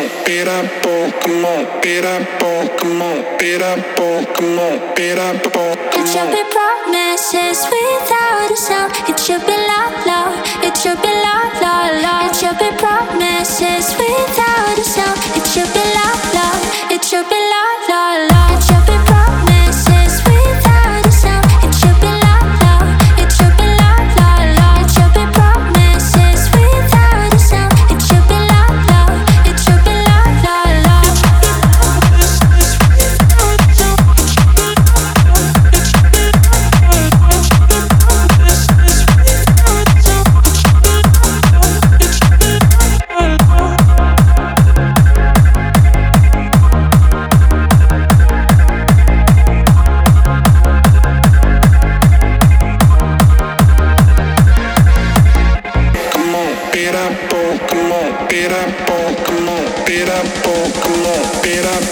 It should be promises without a sound. It should be loud, loud. It should be loud, loud, loud. It should be promises without a sound. It should be loud, loud. It should be loud, loud, loud. It should be promises without a sound. It should be loud, loud. It should be loud, loud, loud. It should be promises without a sound. It should be loud, loud. It should be loud, loud, loud. Come on, get up,